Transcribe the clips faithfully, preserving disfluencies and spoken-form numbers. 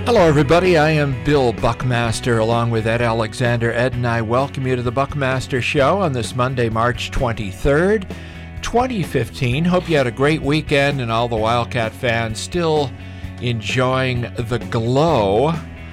Hello, everybody. I am Bill Buckmaster, along with Ed Alexander. Ed and I welcome you to the Buckmaster Show on this Monday, March twenty-third, twenty fifteen. Hope you had a great weekend, and all the Wildcat fans still enjoying the glow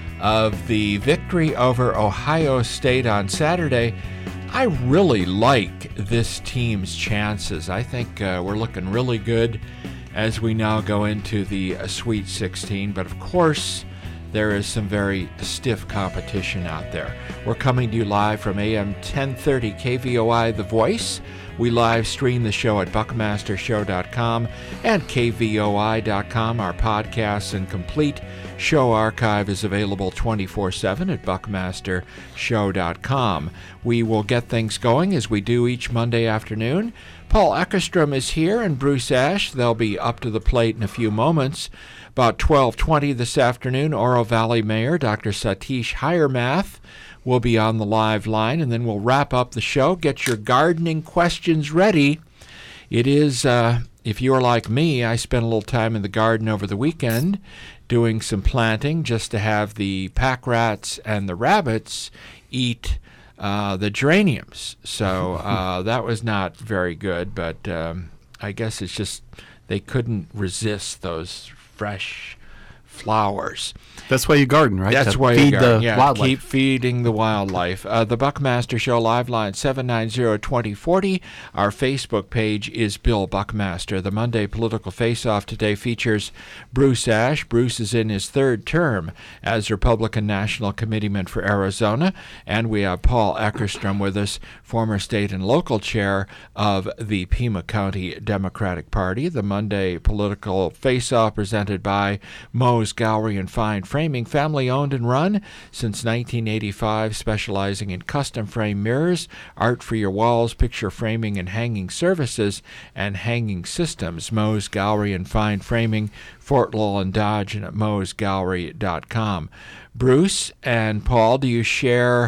of the victory over Ohio State on Saturday. I really like this team's chances. I think uh, we're looking really good as we now go into the uh, Sweet sixteen, but of course, there is some very stiff competition out there. We're coming to you live from A M ten thirty K V O I The Voice. We live stream the show at buckmaster show dot com and K V O I dot com. Our podcasts and complete show archive is available twenty-four seven at buckmaster show dot com. We will get things going as we do each Monday afternoon. Paul Eckerstrom is here and Bruce Ash. They'll be up to the plate in a few moments. About twelve twenty this afternoon, Oro Valley Mayor Doctor Satish Hiremath will be on the live line, and then we'll wrap up the show. Get your gardening questions ready. It is, uh, if you're like me, I spent a little time in the garden over the weekend doing some planting just to have the pack rats and the rabbits eat uh, the geraniums. So uh, that was not very good, but um, I guess it's just they couldn't resist those fresh flowers. That's why you garden, right? That's to why feed you garden. the yeah, wildlife. Keep feeding the wildlife. Uh, the Buckmaster Show live line seven nine zero, two zero four zero. Our Facebook page is Bill Buckmaster. The Monday Political Face-Off today features Bruce Ash. Bruce is in his third term as Republican National Committeeman for Arizona. And we have Paul Eckerstrom with us, former state and local chair of the Pima County Democratic Party. The Monday Political Face-Off presented by Moe's Gallery and Fine Framing, family-owned and run since nineteen eighty-five, specializing in custom-frame mirrors, art for your walls, picture framing and hanging services, and hanging systems. Moe's Gallery and Fine Framing, Fort Lowell and Dodge, and at moes gallery dot com. Bruce and Paul, do you share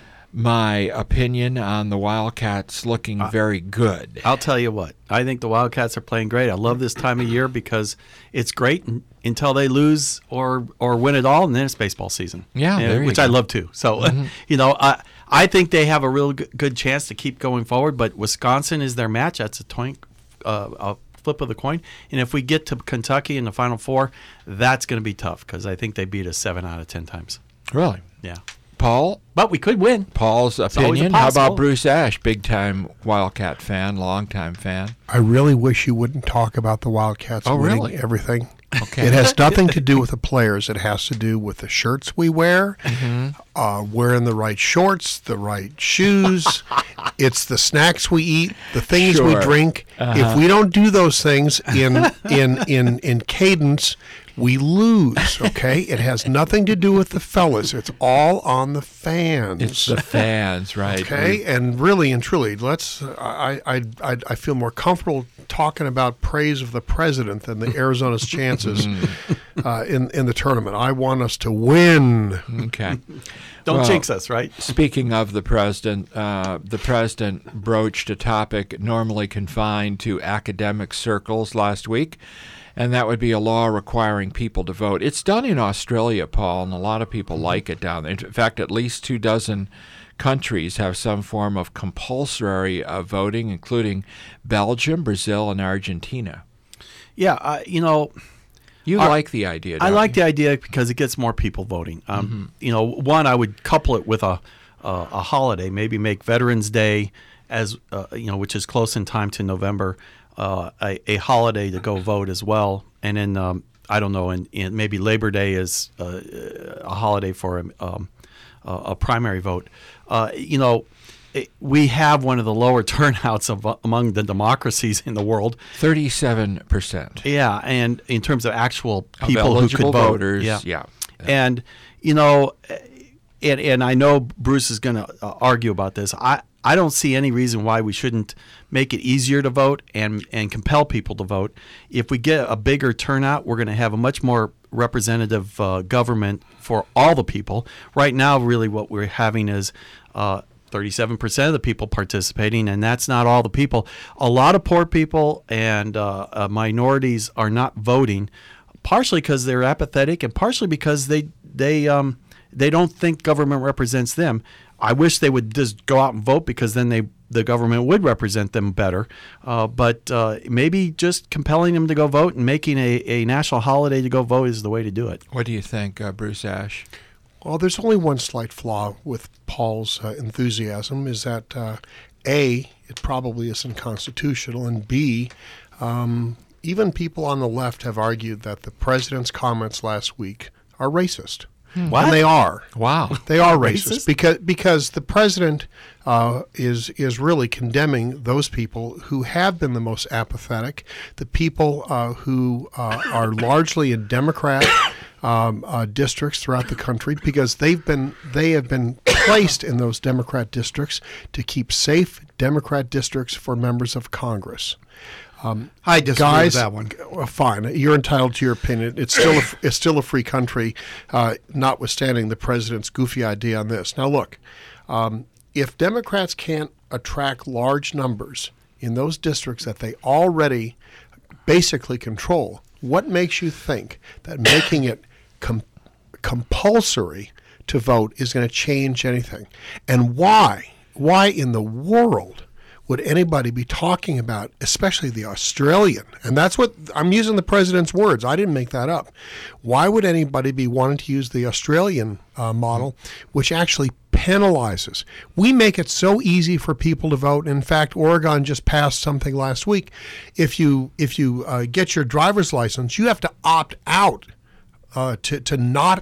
my opinion on the Wildcats looking uh, very good? I'll tell you what. I think the Wildcats are playing great. I love this time of year because it's great until they lose or or win it all, and then it's baseball season. Yeah, and, there you which go. I love too. So, mm-hmm. you know, I I think they have a real good chance to keep going forward. But Wisconsin is their match. That's a, toin, uh, a flip of the coin. And if we get to Kentucky in the Final Four, that's going to be tough because I think they beat us seven out of ten times. Really? Yeah. Paul? But we could win. Paul's It's opinion. How about Bruce Ash, big-time Wildcat fan, long-time fan? I really wish you wouldn't talk about the Wildcats oh, winning really? everything. Okay. It has nothing to do with the players. It has to do with the shirts we wear, mm-hmm. uh, wearing the right shorts, the right shoes. It's the snacks we eat, the things sure. we drink. Uh-huh. If we don't do those things in in in in cadence, we lose, okay? It has nothing to do with the fellas. It's all on the fans. It's the fans, right. Okay, we, and really and truly, let's. I, I I I feel more comfortable talking about praise of the president than the Arizona's chances uh, in in the tournament. I want us to win. Okay. Don't well, jinx us, right? Speaking of the president, uh, the president broached a topic normally confined to academic circles last week, and that would be a law requiring people to vote. It's done in Australia, Paul, and a lot of people like it down there. In fact, at least two dozen countries have some form of compulsory uh, voting, including Belgium, Brazil, and Argentina. Yeah, uh, you know... You Our, like the idea, don't I like you? the idea because it gets more people voting. Um, mm-hmm. You know, one, I would couple it with a uh, a holiday, maybe make Veterans Day, as uh, you know, which is close in time to November, uh, a, a holiday to go vote as well. And then, um, I don't know, and, and maybe Labor Day is uh, a holiday for a, um, a primary vote. Uh, you know, it, we have one of the lower turnouts of, among the democracies in the world. thirty-seven percent. Yeah, and in terms of actual of people who could vote. Voters, yeah. yeah. And, you know, and, and I know Bruce is going to uh, argue about this. I, I don't see any reason why we shouldn't make it easier to vote and, and compel people to vote. If we get a bigger turnout, we're going to have a much more representative uh, government for all the people. Right now, really what we're having is uh, thirty-seven percent of the people participating, and that's not all the people. A lot of poor people and uh, uh, minorities are not voting, partially because they're apathetic and partially because they they um, they don't think government represents them. I wish they would just go out and vote, because then they the government would represent them better. Uh, but uh, maybe just compelling them to go vote and making a, a national holiday to go vote is the way to do it. What do you think, uh, Bruce Ash? Well, there's only one slight flaw with Paul's uh, enthusiasm, is that uh, A, it probably isn't constitutional, and B, um, even people on the left have argued that the president's comments last week are racist. What? And they are. Wow. They are racist, Racist? because because the president uh, is is really condemning those people who have been the most apathetic, the people uh, who uh, are largely in Democrat um, uh, districts throughout the country, because they've been they have been placed in those Democrat districts to keep safe Democrat districts for members of Congress. Um, I disagree guys, with that one. Well, fine, you're entitled to your opinion. It's still a, it's still a free country, uh, notwithstanding the president's goofy idea on this. Now, look, um, if Democrats can't attract large numbers in those districts that they already basically control, what makes you think that making it com- compulsory to vote is going to change anything? And why? Why in the world would anybody be talking about, especially the Australian? And that's what I'm using the president's words. I didn't make that up. Why would anybody be wanting to use the Australian uh, model, which actually penalizes? We make it so easy for people to vote. In fact, Oregon just passed something last week. If you if you uh, get your driver's license, you have to opt out uh, to to not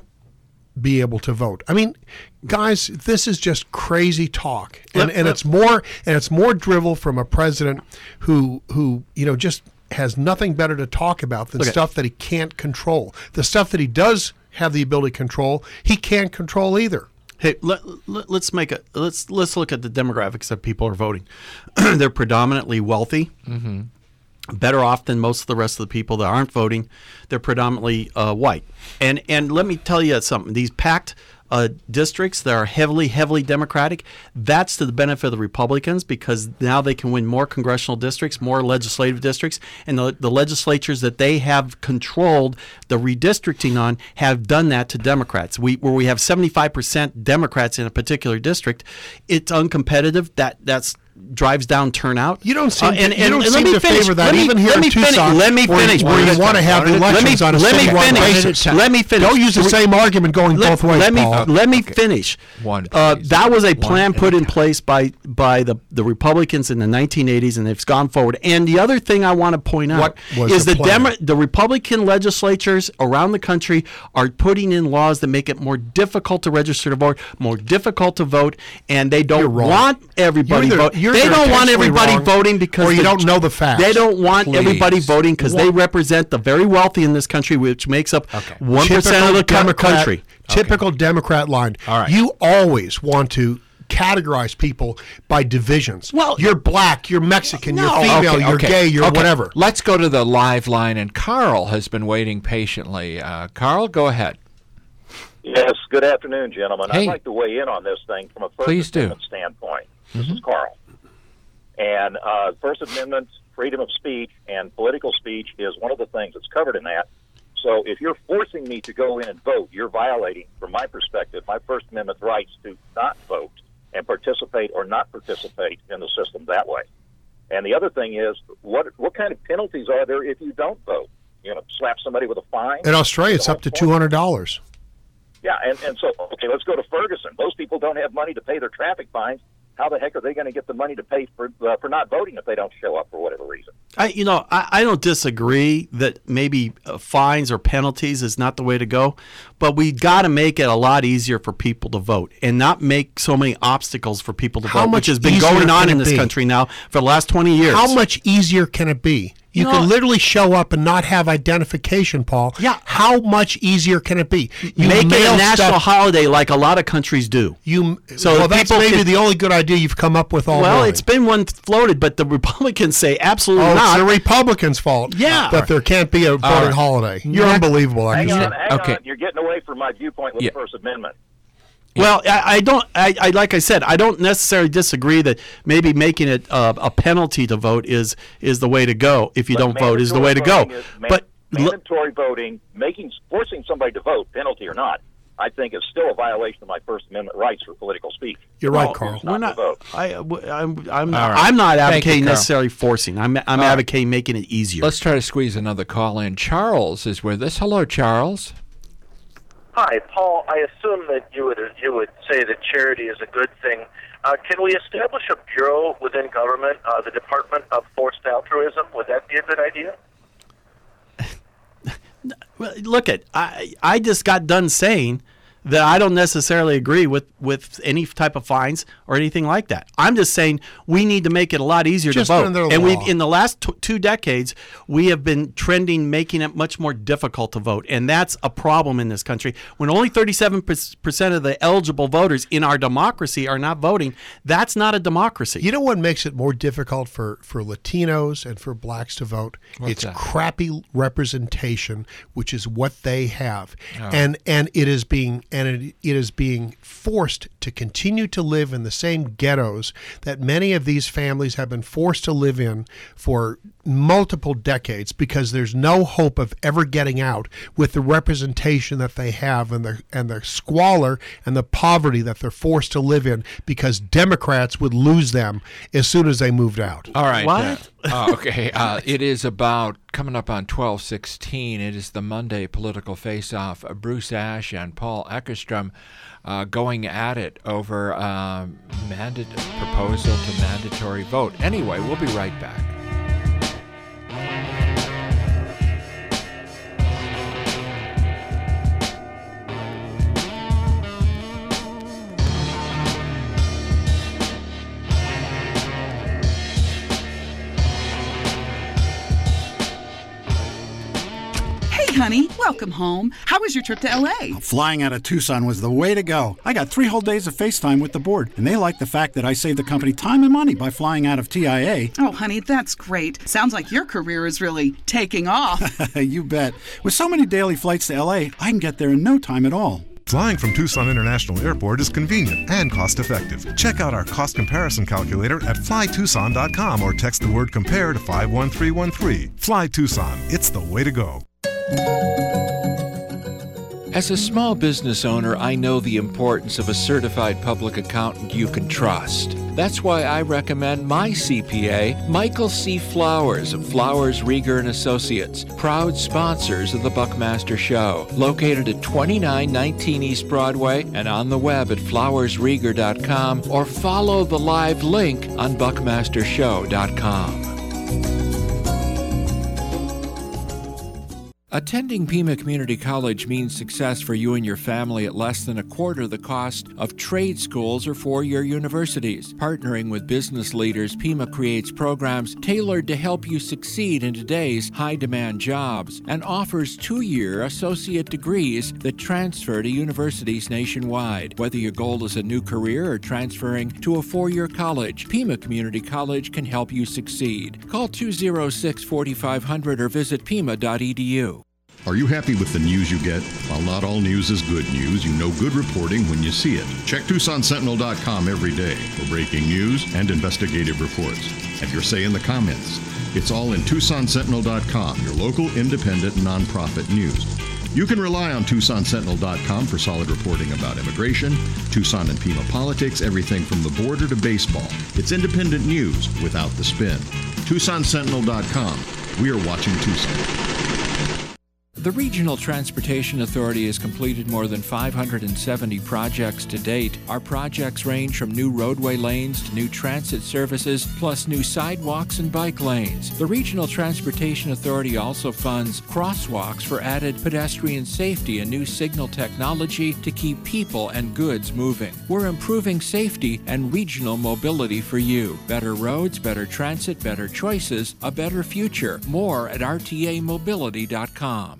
be able to vote. I mean, guys, this is just crazy talk, and, and it's more and it's more drivel from a president who who you know just has nothing better to talk about than Okay. stuff that he can't control. The stuff that he does have the ability to control, he can't control either. Hey, let, let, let's make a let's let's look at the demographics that people are voting. They're predominantly wealthy. Mm-hmm. Better off than most of the rest of the people that aren't voting. They're predominantly uh, white. And and let me tell you something. These packed uh, districts that are heavily, heavily Democratic, that's to the benefit of the Republicans, because now they can win more congressional districts, more legislative districts, and the, the legislatures that they have controlled the redistricting on have done that to Democrats. We Where we have seventy-five percent Democrats in a particular district, it's uncompetitive. That That's drives down turnout. You don't seem Uh, and- to, you and- don't and let seem me to finish. favor that, Let me- even here let in me finish. Tucson, Let me where, finish. where you want to have the Let me- elections on a let me citywide finish. basis. Let me finish. Don't use the same argument going Let, both ways, let me Paul. let me Okay. finish. One, uh, please. that was a One plan at put a in time. place by by the, the Republicans in the nineteen eighties, and it's gone forward. And the other thing I want to point out What was is the the plan? Demo- the Republican legislatures around the country are putting in laws that make it more difficult to register to vote, more difficult to vote, and they don't You're wrong. want everybody You're either- voting. you're They either don't want intentionally everybody wrong, voting because or you the- don't know the facts. They don't want Please. everybody voting because they What- represent the very wealthy in this country, which makes up Okay. one percent of the co- Democrat, country. Typical Democrat line. All right. You always want to categorize people by divisions. Well- you're black, you're Mexican, No. you're female, Okay, you're okay, gay, you're okay. whatever. Let's go to the live line, and Carl has been waiting patiently. Uh, Carl, go ahead. Yes, good afternoon, gentlemen. Hey. I'd like to weigh in on this thing from a First Please do. Amendment standpoint. This is Carl. And uh, First Amendment, freedom of speech, and political speech is one of the things that's covered in that. So if you're forcing me to go in and vote, you're violating, from my perspective, my First Amendment rights to not vote and participate or not participate in the system that way. And the other thing is, what what kind of penalties are there if you don't vote? You know, slap somebody with a fine? In Australia, it's up to two hundred dollars. Yeah, and, and so, okay, let's go to Ferguson. Those people don't have money to pay their traffic fines. How the heck are they going to get the money to pay for uh, for not voting if they don't show up for whatever reason? I, you know, I, I don't disagree that maybe uh, fines or penalties is not the way to go, but we got to make it a lot easier for people to vote and not make so many obstacles for people to How vote, much which has been easier going on can in it this be? country now for the last twenty years. How much easier can it be? You You can know- literally show up and not have identification, Paul. Yeah. How much easier can it be? You Make it mail a national stuff- holiday like a lot of countries do. You So well, that that's people maybe can- the only good idea you've come up with all Well, morning. it's been one floated, but the Republicans say absolutely Oh, not. it's the Republicans' fault. Yeah. that there can't be a voting right. holiday. You're Next- unbelievable. Hang actually. on, hang Okay. on. You're getting away from my viewpoint with Yeah. the First Amendment. Well, I, I don't. I, I like I said, I don't necessarily disagree that maybe making it uh, a penalty to vote is is the way to go. If you But don't vote, is the way to mandatory go. voting is- man- But l- mandatory voting, making forcing somebody to vote, penalty or not, I think is still a violation of my First Amendment rights for political speech. You're Well, right, Carl. We're not. vote. I, I'm. I'm not, All right. I'm not Thank you, advocating Carl. necessarily forcing. I'm. I'm right. advocating making it easier. Let's try to squeeze another call in. Charles is with us. Hello, Charles. Hi, Paul. I assume that you would you would say that charity is a good thing. Uh, can we establish a bureau within government, uh, the Department of Forced Altruism? Would that be a good idea? Well, look at I. I just got done saying that I don't necessarily agree with, with any type of fines or anything like that. I'm just saying we need to make it a lot easier Just to vote. under the And we law. in the last t- two decades, we have been trending making it much more difficult to vote, and that's a problem in this country. When only thirty-seven percent of the eligible voters in our democracy are not voting, that's not a democracy. You know what makes it more difficult for, for Latinos and for blacks to vote? What's it's that? crappy representation, which is what they have. Oh. And and it is being and it, it is being forced to continue to live in the same ghettos that many of these families have been forced to live in for multiple decades, because there's no hope of ever getting out with the representation that they have and the and the squalor and the poverty that they're forced to live in, because Democrats would lose them as soon as they moved out. All right. What? Uh, oh, okay. Uh, it is about coming up on twelve sixteen. It is the Monday political face-off. Uh, Bruce Ash and Paul Eckerstrom uh, going at it over um, mandate proposal to mandatory vote. Anyway, we'll be right back. Honey, welcome home. How was your trip to L A? Flying out of Tucson was the way to go. I got three whole days of FaceTime with the board, and they like the fact that I saved the company time and money by flying out of T I A. Oh, honey, that's great. Sounds like your career is really taking off. You bet. With so many daily flights to L A, I can get there in no time at all. Flying from Tucson International Airport is convenient and cost-effective. Check out our cost comparison calculator at fly tucson dot com or text the word compare to five one three one three. Fly Tucson. It's the way to go. As a small business owner, I know the importance of a certified public accountant you can trust. That's why I recommend my C P A, Michael C. Flowers of Flowers, Rieger and Associates, proud sponsors of the Buckmaster Show, located at twenty-nine nineteen East Broadway and on the web at flowers rieger dot com, or follow the live link on buckmaster show dot com. Attending Pima Community College means success for you and your family at less than a quarter the cost of trade schools or four-year universities. Partnering with business leaders, Pima creates programs tailored to help you succeed in today's high-demand jobs and offers two-year associate degrees that transfer to universities nationwide. Whether your goal is a new career or transferring to a four-year college, Pima Community College can help you succeed. Call two oh six, four five zero zero or visit pima dot e d u. Are you happy with the news you get? While not all news is good news, you know good reporting when you see it. Check Tucson Sentinel dot com every day for breaking news and investigative reports. Have your say in the comments. It's all in Tucson Sentinel dot com, your local independent nonprofit news. You can rely on Tucson Sentinel dot com for solid reporting about immigration, Tucson and Pima politics, everything from the border to baseball. It's independent news without the spin. Tucson Sentinel dot com. We are watching Tucson. The Regional Transportation Authority has completed more than five hundred seventy projects to date. Our projects range from new roadway lanes to new transit services, plus new sidewalks and bike lanes. The Regional Transportation Authority also funds crosswalks for added pedestrian safety and new signal technology to keep people and goods moving. We're improving safety and regional mobility for you. Better roads, better transit, better choices, a better future. More at r t a mobility dot com.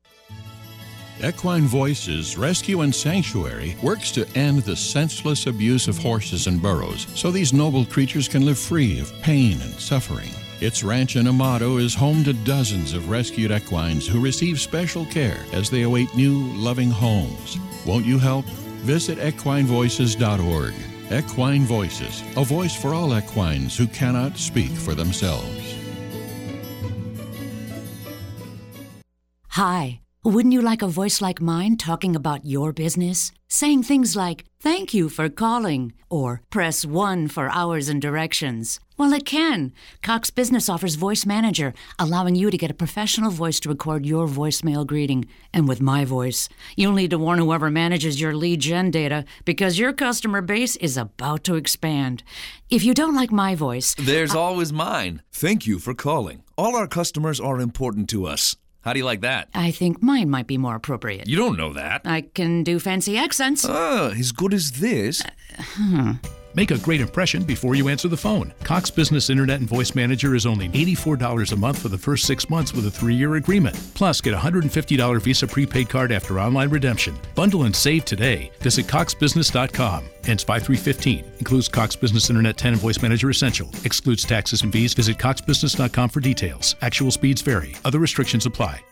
Equine Voices Rescue and Sanctuary works to end the senseless abuse of horses and burros so these noble creatures can live free of pain and suffering. Its ranch in Amado is home to dozens of rescued equines who receive special care as they await new, loving homes. Won't you help? Visit equine voices dot org. Equine Voices, a voice for all equines who cannot speak for themselves. Hi, Wouldn't you like a voice like mine talking about your business? Saying things like, "Thank you for calling," or "Press one for hours and directions." Well, it can. Cox Business offers Voice Manager, allowing you to get a professional voice to record your voicemail greeting. And with my voice, you'll need to warn whoever manages your lead gen data because your customer base is about to expand. If you don't like my voice... There's I- always mine. Thank you for calling. All our customers are important to us. How do you like that? I think mine might be more appropriate. You don't know that. I can do fancy accents. Ah, as good as this. Uh, hmm. Make a great impression before you answer the phone. Cox Business Internet and Voice Manager is only eighty-four dollars a month for the first six months with a three-year agreement. Plus, get a one hundred fifty dollars Visa prepaid card after online redemption. Bundle and save today. Visit cox business dot com. Ends five three fifteen. Includes Cox Business Internet ten and Voice Manager Essential. Excludes taxes and fees. Visit cox business dot com for details. Actual speeds vary. Other restrictions apply.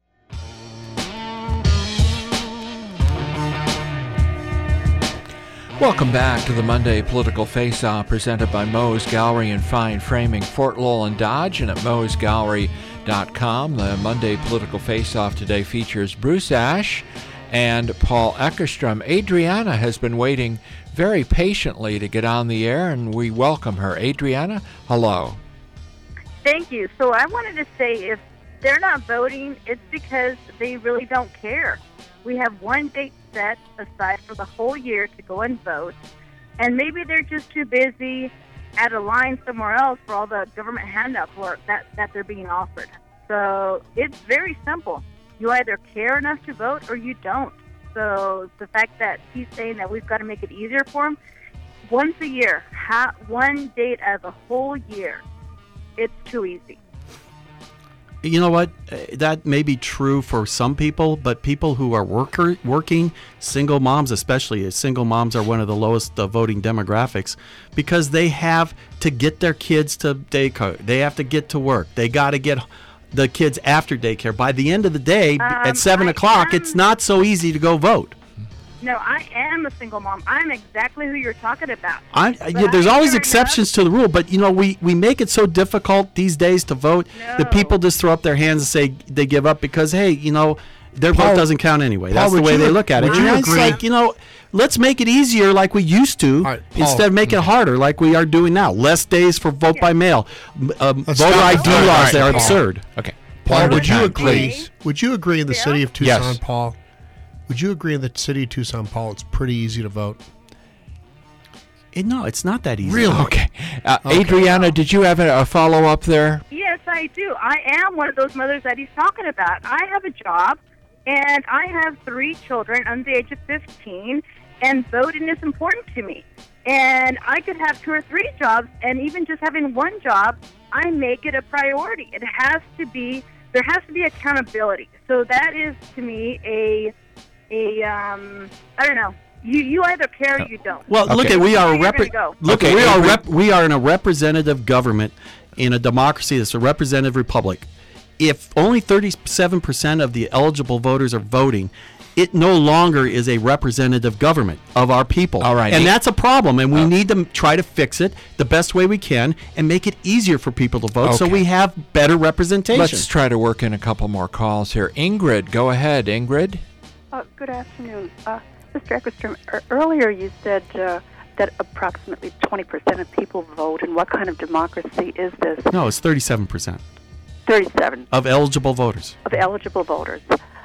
Welcome back to the Monday Political Face-Off presented by Moe's Gallery and Fine Framing, Fort Lowell and Dodge, and at moes gallery dot com. The Monday Political Face-Off today features Bruce Ash and Paul Eckerstrom. Adriana has been waiting very patiently to get on the air, and we welcome her. Adriana, hello. Thank you. So I wanted to say if they're not voting, it's because they really don't care. We have one date set aside for the whole year to go and vote, and maybe they're just too busy at a line somewhere else for all the government handout work that, that they're being offered. So it's very simple. You either care enough to vote or you don't. So the fact that he's saying that we've got to make it easier for him, once a year, ha- one date out of the whole year, it's too easy. You know what? That may be true for some people, but people who are worker, working, single moms especially, single moms are one of the lowest uh, voting demographics because they have to get their kids to daycare. They have to get to work. They got to get the kids after daycare. By the end of the day, um, at seven o'clock, am, it's not so easy to go vote. No, I am a single mom. I'm exactly who you're talking about. I, yeah, there's always exceptions enough. to the rule, but you know we, we make it so difficult these days to vote no. that people just throw up their hands and say they give up because hey, you know their Paul, vote doesn't count anyway. Paul, That's the way you, they look at it. Would you it's agree? like you know, let's make it easier like we used to right, instead of making it harder like we are doing now. Less days for vote yeah. by mail. Um, voter I D laws right, that are Paul. absurd. Okay, Paul, Paul would you agree? Okay. Would you agree in the yeah. city of Tucson, yes. Paul? Would you agree in the city of Tucson, Paul, it's pretty easy to vote? It, no, it's not that easy. Really? Okay. Uh, okay. Adriana, did you have a, a follow-up there? Yes, I do. I am one of those mothers that he's talking about. I have a job, and I have three children under the age of fifteen, and voting is important to me. And I could have two or three jobs, and even just having one job, I make it a priority. It has to be, there has to be accountability. So that is, to me, a... A um, I don't know. You you either care or you don't. Well, okay. look at we are a rep- look okay. we are rep- we are in a representative government in a democracy that's a representative republic. If only thirty-seven percent of the eligible voters are voting, it no longer is a representative government of our people. All right, and that's a problem, and we oh. need to try to fix it the best way we can and make it easier for people to vote, okay. so we have better representation. Let's try to work in a couple more calls here. Ingrid, go ahead, Ingrid. Uh, good afternoon. Uh, Mister Eckerstrom, er, earlier you said uh, that approximately twenty percent of people vote, and what kind of democracy is this? No, it's thirty-seven percent. thirty-seven Of eligible voters. Of eligible voters.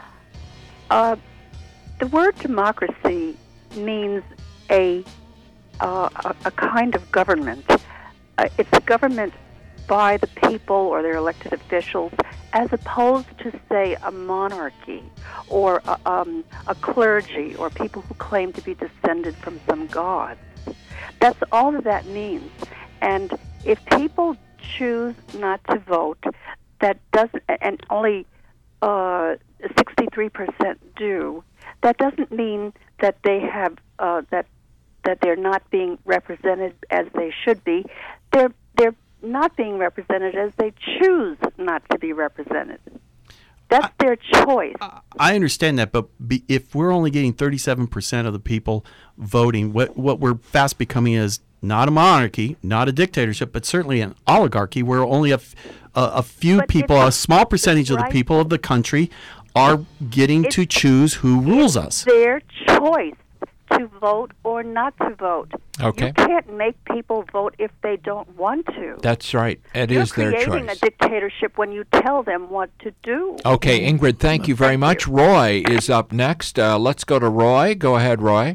Uh, the word democracy means a, uh, a, a kind of government. Uh, it's a government by the people or their elected officials, as opposed to, say, a monarchy or a, um, a clergy or people who claim to be descended from some gods. That's all that that means. And if people choose not to vote, that doesn't, and only uh, sixty-three percent do, that doesn't mean that they have uh, that that they're not being represented as they should be. They're they're not being represented as they choose not to be represented. That's I, their choice. I understand that, but be, if we're only getting thirty-seven percent of the people voting, what what we're fast becoming is not a monarchy, not a dictatorship, but certainly an oligarchy where only a, f- a, a few but people, a small percentage right. of the people of the country are getting to choose who rules us. Their choice to vote or not to vote. Okay. You can't make people vote if they don't want to. That's right. It You're is their choice. You're creating a dictatorship when you tell them what to do. Okay, Ingrid, thank you very much. Roy is up next. Uh, let's go to Roy. Go ahead, Roy.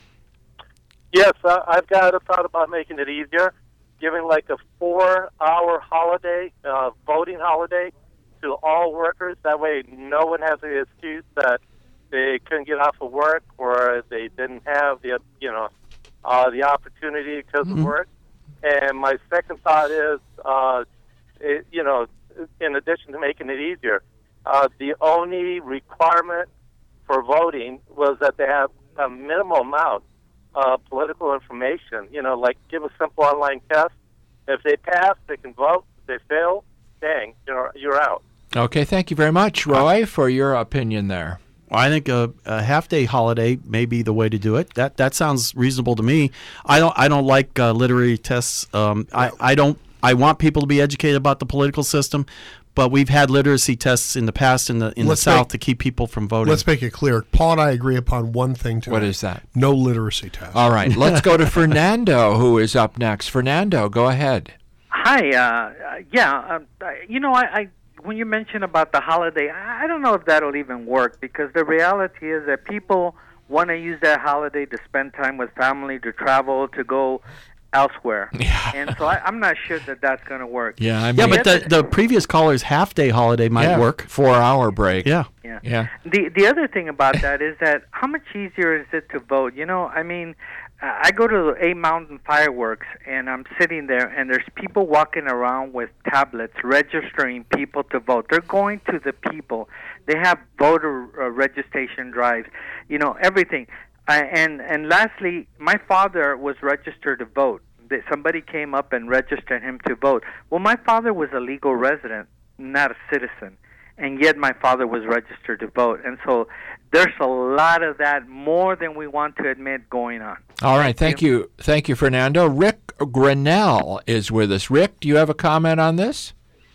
Yes, uh, I've got a thought about making it easier, giving like a four-hour holiday, uh, voting holiday to all workers. That way no one has the excuse that they couldn't get off of work or they didn't have the, you know, uh, the opportunity because mm-hmm. of work. And my second thought is, uh, it, you know, in addition to making it easier, uh, the only requirement for voting was that they have a minimal amount of political information. You know, like give a simple online test. If they pass, they can vote. If they fail, dang, you're, you're out. Okay, thank you very much, Roy, for your opinion there. I think a, a half-day holiday may be the way to do it. That that sounds reasonable to me. I don't I don't like uh, literary tests. Um, I I don't. I want people to be educated about the political system, but we've had literacy tests in the past in the in Let's the South make, to keep people from voting. Let's make it clear. Paul and I agree upon one thing tonight. What is that? No literacy test. All right, let's go to Fernando, who is up next. Fernando, go ahead. Hi. Uh, yeah. Uh, you know, I. I When you mention about the holiday, I don't know if that'll even work, because the reality is that people want to use that holiday to spend time with family, to travel, to go elsewhere. Yeah. And so I, I'm not sure that that's going to work. Yeah, I mean, yeah, but the, the previous caller's half-day holiday might yeah, work. Four-hour break. Yeah. Yeah. Yeah. The the other thing about that is that how much easier is it to vote? You know, I mean, uh, I go to A Mountain Fireworks, and I'm sitting there, and there's people walking around with tablets registering people to vote. They're going to the people. They have voter uh, registration drives, you know, everything. Uh, and, and lastly, my father was registered to vote. That somebody came up and registered him to vote. Well, my father was a legal resident, not a citizen. And yet my father was registered to vote. And so there's a lot of that, more than we want to admit, going on. All right. Thank you. you. Thank you, Fernando. Rick Grinnell is with us. Rick, do you have a comment on this?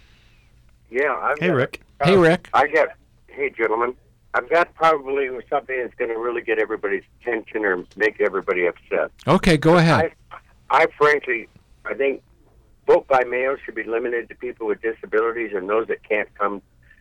Yeah. I've hey, got, Rick. Uh, hey, Rick. I got, hey, gentlemen. I've got probably something that's going to really get everybody's attention or make everybody upset. Okay, go ahead. I, I frankly, I think vote by mail should be limited to people with disabilities and those that can't come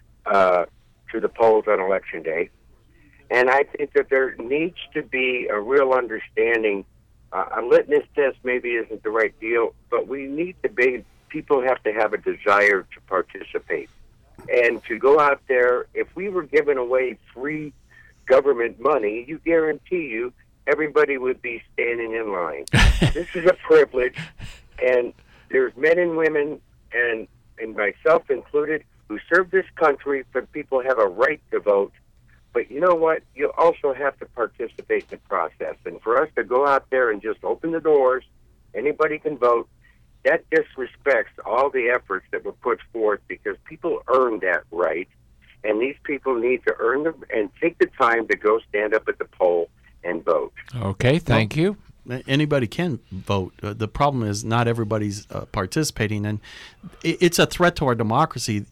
Uh, to the polls on Election Day. And I think that there needs to be a real understanding. Uh, a litmus test maybe isn't the right deal, but we need to be, people have to have a desire to participate. And to go out there, if we were giving away free government money, you guarantee you everybody would be standing in line. This is a privilege, and there's men and women, and, and myself included, who serve this country, but people have a right to vote. But you know what? You also have to participate in the process. And for us to go out there and just open the doors, anybody can vote, that disrespects all the efforts that were put forth, because people earned that right. And these people need to earn them and take the time to go stand up at the poll and vote. Okay, thank well, you. Anybody can vote. Uh, the problem is not everybody's uh, participating, and it, it's a threat to our democracy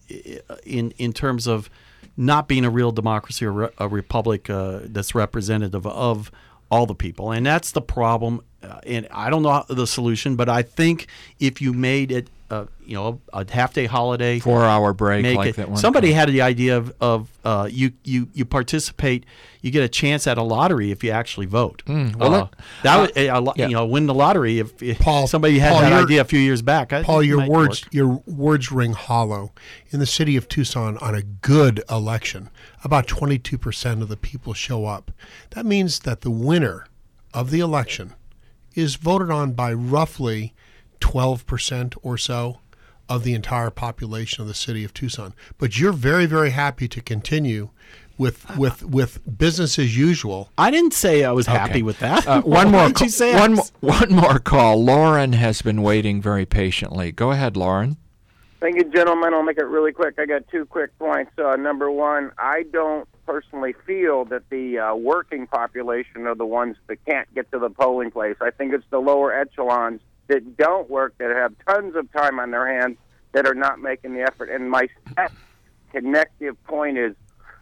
in in terms of not being a real democracy or re- a republic uh, that's representative of all the people, and that's the problem. Uh, and I don't know the solution, but I think if you made it, uh, you know, a half-day holiday, four-hour break, make like it, that one. Somebody time. had the idea of, of uh, you, you you participate, you get a chance at a lottery if you actually vote. Mm, well, uh, that uh, would a, a, yeah. you know win the lottery if, if Paul, somebody had Paul, that your, idea a few years back. I, Paul, your words work. your words ring hollow. In the city of Tucson, on a good election, about twenty-two percent of the people show up. That means that the winner of the election is voted on by roughly twelve percent or so of the entire population of the city of Tucson. But you're very, very happy to continue with with with business as usual. I didn't say I was Okay. happy with that. Uh, one more, did ca- you say one, I mo- one more call. Lauren has been waiting very patiently. Go ahead, Lauren. Thank you, gentlemen. I'll make it really quick. I got two quick points. Uh, number one, I don't personally feel that the uh, working population are the ones that can't get to the polling place. I think it's the lower echelons that don't work, that have tons of time on their hands, that are not making the effort. And my second connective point is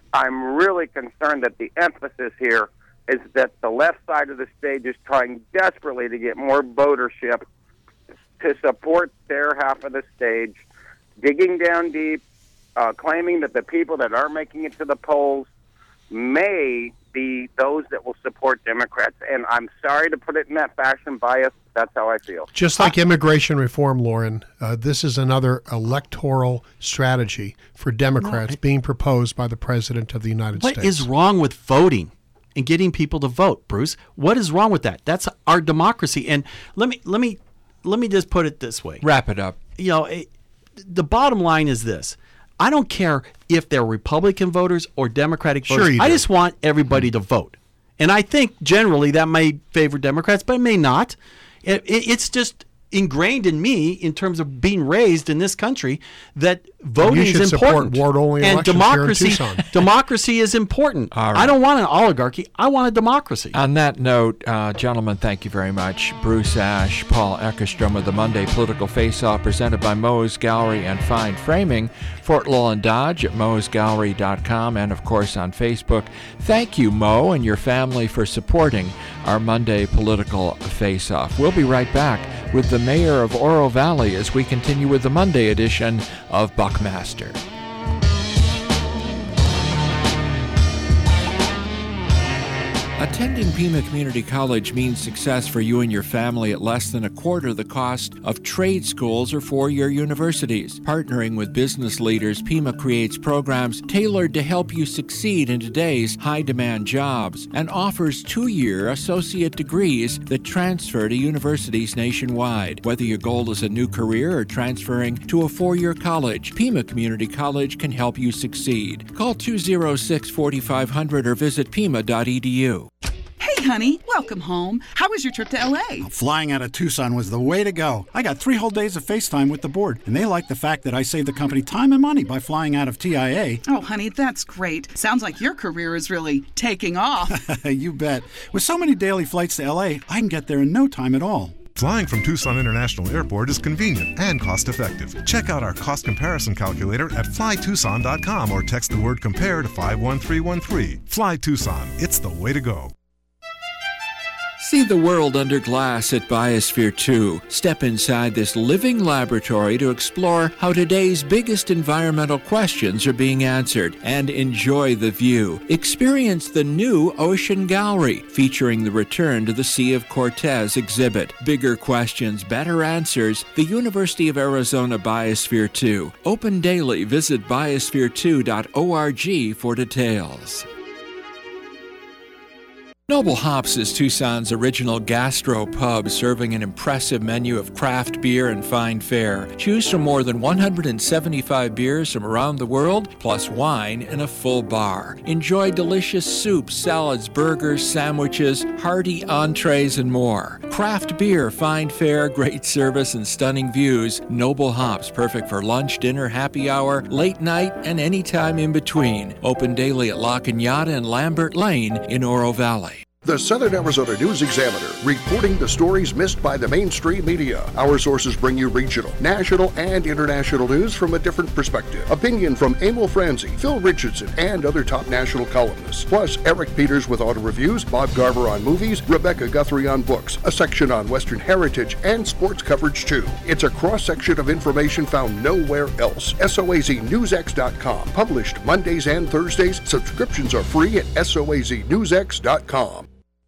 I'm really concerned that the emphasis here is that the left side of the stage is trying desperately to get more votership to support their half of the stage, digging down deep, uh, claiming that the people that are making it to the polls may be those that will support Democrats. And I'm sorry to put it in that fashion, bias. That's how I feel. Just like immigration reform, Lauren, uh, this is another electoral strategy for Democrats No, I- being proposed by the President of the United What States. is wrong with voting and getting people to vote, Bruce? What is wrong with that? That's our democracy. And let me let me let me just put it this way. Wrap it up. You know, it, the bottom line is this. I don't care if they're Republican voters or Democratic Sure voters. you I do. just want everybody to vote. And I think generally that may favor Democrats, but it may not. It, it, it's just ingrained in me in terms of being raised in this country that voting You should is support important. ward-only and elections here in democracy, Tucson. democracy is important. All right. I don't want an oligarchy. I want a democracy. On that note, uh, gentlemen, thank you very much. Bruce Ash, Paul Eckerstrom of the Monday Political Face-Off, presented by Moe's Gallery and Fine Framing, Fort Lowell Dodge at moes gallery dot com, and of course on Facebook. Thank you, Mo, and your family for supporting our Monday Political Face-Off. We'll be right back with the mayor of Oro Valley as we continue with the Monday edition of Buckmaster. Attending Pima Community College means success for you and your family at less than a quarter the cost of trade schools or four-year universities. Partnering with business leaders, Pima creates programs tailored to help you succeed in today's high-demand jobs and offers two-year associate degrees that transfer to universities nationwide. Whether your goal is a new career or transferring to a four-year college, Pima Community College can help you succeed. Call two oh six, four five zero zero or visit pima dot e d u. Hey, honey, welcome home. How was your trip to L A? Flying out of Tucson was the way to go. I got three whole days of FaceTime with the board, and they like the fact that I saved the company time and money by flying out of T I A. Oh, honey, that's great. Sounds like your career is really taking off. You bet. With so many daily flights to L A, I can get there in no time at all. Flying from Tucson International Airport is convenient and cost-effective. Check out our cost comparison calculator at fly tucson dot com or text the word compare to five one three one three. Fly Tucson. It's the way to go. See the world under glass at Biosphere two. Step inside this living laboratory to explore how today's biggest environmental questions are being answered and enjoy the view. Experience the new Ocean Gallery, featuring the return to the Sea of Cortez exhibit. Bigger questions, better answers. The University of Arizona Biosphere two. Open daily. Visit biosphere two dot org for details. Noble Hops is Tucson's original gastro pub, serving an impressive menu of craft beer and fine fare. Choose from more than one hundred seventy-five beers from around the world, plus wine and a full bar. Enjoy delicious soups, salads, burgers, sandwiches, hearty entrees, and more. Craft beer, fine fare, great service, and stunning views. Noble Hops, perfect for lunch, dinner, happy hour, late night, and any time in between. Open daily at La Cañada and Lambert Lane in Oro Valley. The Southern Arizona News Examiner, reporting the stories missed by the mainstream media. Our sources bring you regional, national, and international news from a different perspective. Opinion from Emil Franzi, Phil Richardson, and other top national columnists. Plus, Eric Peters with auto reviews, Bob Garver on movies, Rebecca Guthrie on books, a section on Western heritage, and sports coverage too. It's a cross-section of information found nowhere else. S O A Z news x dot com. Published Mondays and Thursdays. Subscriptions are free at S O A Z news x dot com.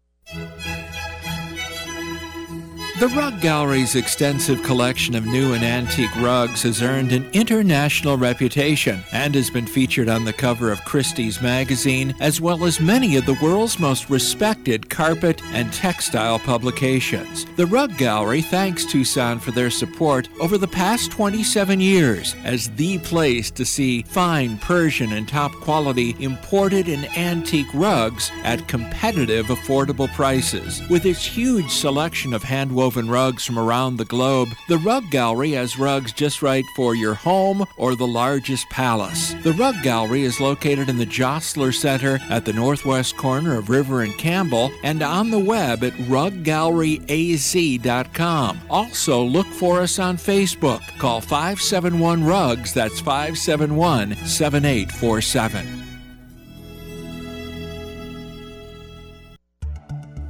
The Rug Gallery's extensive collection of new and antique rugs has earned an international reputation and has been featured on the cover of Christie's magazine, as well as many of the world's most respected carpet and textile publications. The Rug Gallery thanks Tucson for their support over the past twenty-seven years as the place to see fine Persian and top-quality imported and antique rugs at competitive, affordable prices. With its huge selection of hand-woven rugs from around the globe, the Rug Gallery has rugs just right for your home or the largest palace. The Rug Gallery is located in the Jostler Center at the northwest corner of River and Campbell and on the web at rug gallery a z dot com. Also, look for us on Facebook. Call five seven one rugs, that's five seven one, seven eight four seven.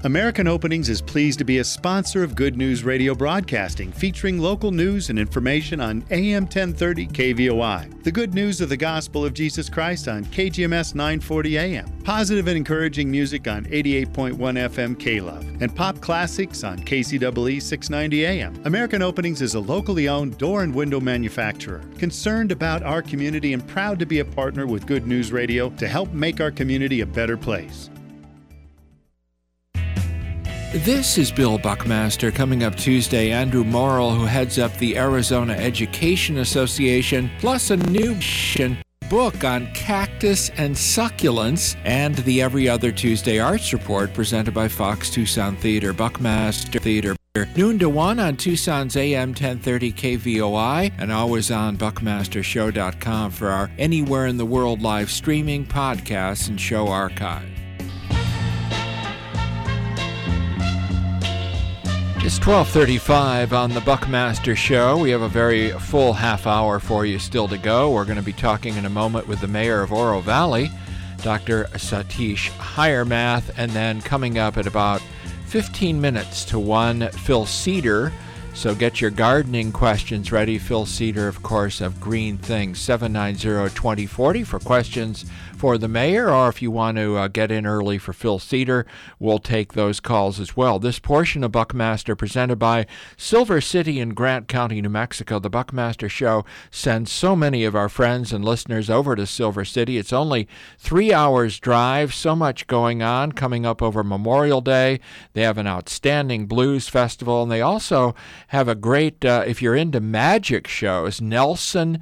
American Openings is pleased to be a sponsor of Good News Radio Broadcasting, featuring local news and information on A M ten thirty K V O I, the good news of the gospel of Jesus Christ on K G M S nine forty A M, positive and encouraging music on eighty-eight point one F M K-Love, and pop classics on K C E E six ninety A M. American Openings is a locally owned door and window manufacturer, concerned about our community and proud to be a partner with Good News Radio to help make our community a better place. This is Bill Buckmaster. Coming up Tuesday, Andrew Morrill, who heads up the Arizona Education Association, plus a new book on cactus and succulents, and the Every Other Tuesday Arts Report presented by Fox Tucson Theater. Buckmaster Theater, noon to one on Tucson's A M ten thirty K V O I, and always on buckmaster show dot com for our anywhere in the world live streaming, podcasts, and show archive. It's twelve thirty-five on the Buckmaster Show. We have a very full half hour for you still to go. We're going to be talking in a moment with the mayor of Oro Valley, Doctor Satish Hiremath, and then coming up at about fifteen minutes to one, Phil Cedar. So get your gardening questions ready. Phil Cedar, of course, of Green Things, seven nine zero, two zero four zero for questions for the mayor, or if you want to uh, get in early for Phil Cedar, we'll take those calls as well. This portion of Buckmaster presented by Silver City in Grant County, New Mexico. The Buckmaster Show sends so many of our friends and listeners over to Silver City. It's only three hours drive, so much going on coming up over Memorial Day. They have an outstanding blues festival, and they also have a great, uh, if you're into magic shows, Nelson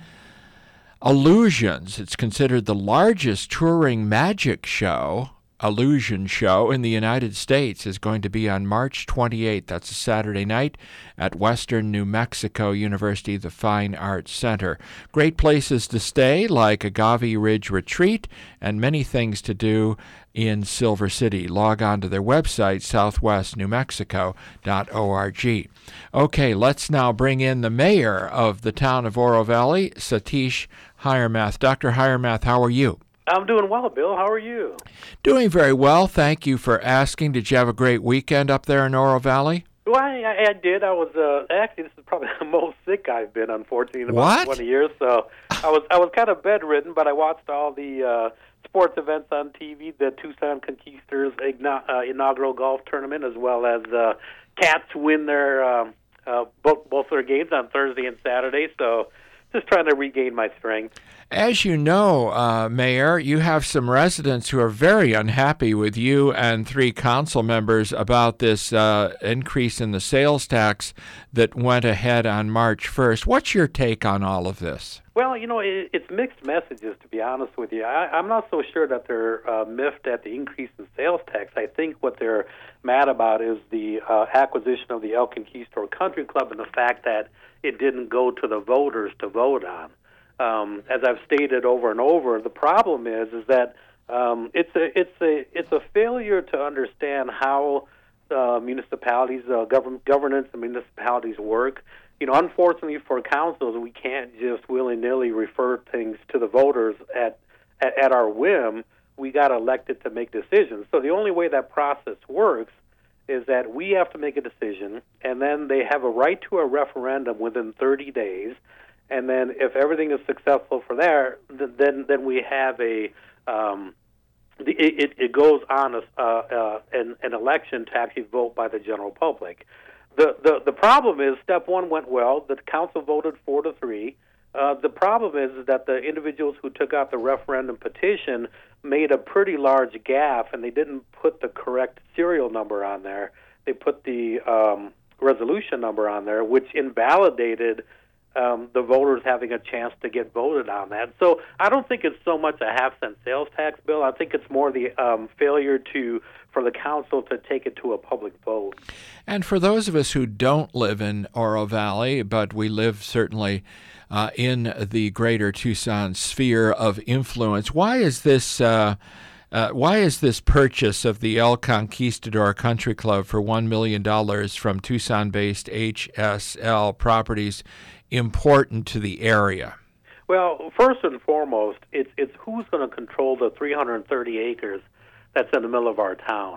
Illusions. It's considered the largest touring magic show, illusion show in the United States, is going to be on March twenty-eighth. That's a Saturday night at Western New Mexico University, the Fine Arts Center. Great places to stay like Agave Ridge Retreat and many things to do in Silver City. Log on to their website, southwest new mexico dot org. Okay, let's now bring in the mayor of the town of Oro Valley, Satish Hiremath. Doctor Hiremath, how are you? I'm doing well, Bill. How are you? Doing very well. Thank you for asking. Did you have a great weekend up there in Oro Valley? Well, I, I, I did. I was uh, actually this is probably the most sick I've been, unfortunately, in about what? twenty years. So I was I was kind of bedridden, but I watched all the uh, sports events on T V, the Tucson Conquistadors igno- uh, inaugural golf tournament, as well as uh, Cats win their um, uh, both both their games on Thursday and Saturday. So just trying to regain my strength. As you know, uh, Mayor, you have some residents who are very unhappy with you and three council members about this uh, increase in the sales tax that went ahead on March first. What's your take on all of this? Well, you know, it, it's mixed messages, to be honest with you. I, I'm not so sure that they're uh, miffed at the increase in sales tax. I think what they're mad about is the uh, acquisition of the El Conquistador Country Club and the fact that it didn't go to the voters to vote on. Um, as I've stated over and over, the problem is is that um, it's a it's a it's a failure to understand how uh, municipalities, uh, government governance, and municipalities work. You know, unfortunately for councils, we can't just willy-nilly refer things to the voters at at, at our whim. We got elected to make decisions. So the only way that process works is that we have to make a decision, and then they have a right to a referendum within thirty days. And then, if everything is successful for there, then then we have a um, the, it it goes on a, uh, uh, an an election to actually vote by the general public. The the the problem is step one went well. The council voted four to three. Uh, the problem is, is that the individuals who took out the referendum petition made a pretty large gaffe, and they didn't put the correct serial number on there. They put the um, resolution number on there, which invalidated Um, the voters having a chance to get voted on that. So I don't think it's so much a half-cent sales tax bill. I think it's more the um, failure to for the council to take it to a public vote. And for those of us who don't live in Oro Valley, but we live certainly uh, in the greater Tucson sphere of influence, why is this uh, uh, why is this purchase of the El Conquistador Country Club for one million dollars from Tucson-based H S L Properties important to the area? Well, first and foremost, it's it's who's going to control the three hundred thirty acres that's in the middle of our town.